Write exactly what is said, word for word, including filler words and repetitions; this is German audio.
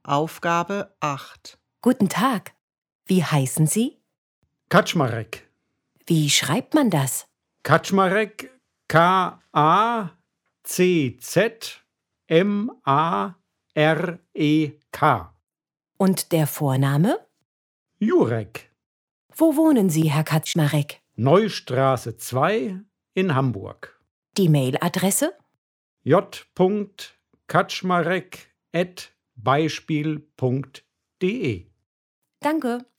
Aufgabe acht. Guten Tag. Wie heißen Sie? Kaczmarek. Wie schreibt man das? Kaczmarek, K A C Z M A R E K. Und der Vorname? Jurek. Wo wohnen Sie, Herr Kaczmarek? Neustraße zwei in Hamburg. Die Mailadresse? j punkt kaczmarek at beispiel punkt de. Danke.